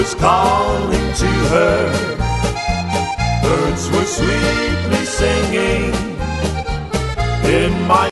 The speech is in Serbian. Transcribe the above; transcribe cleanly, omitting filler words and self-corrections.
was calling to her. Birds were sweetly singing in my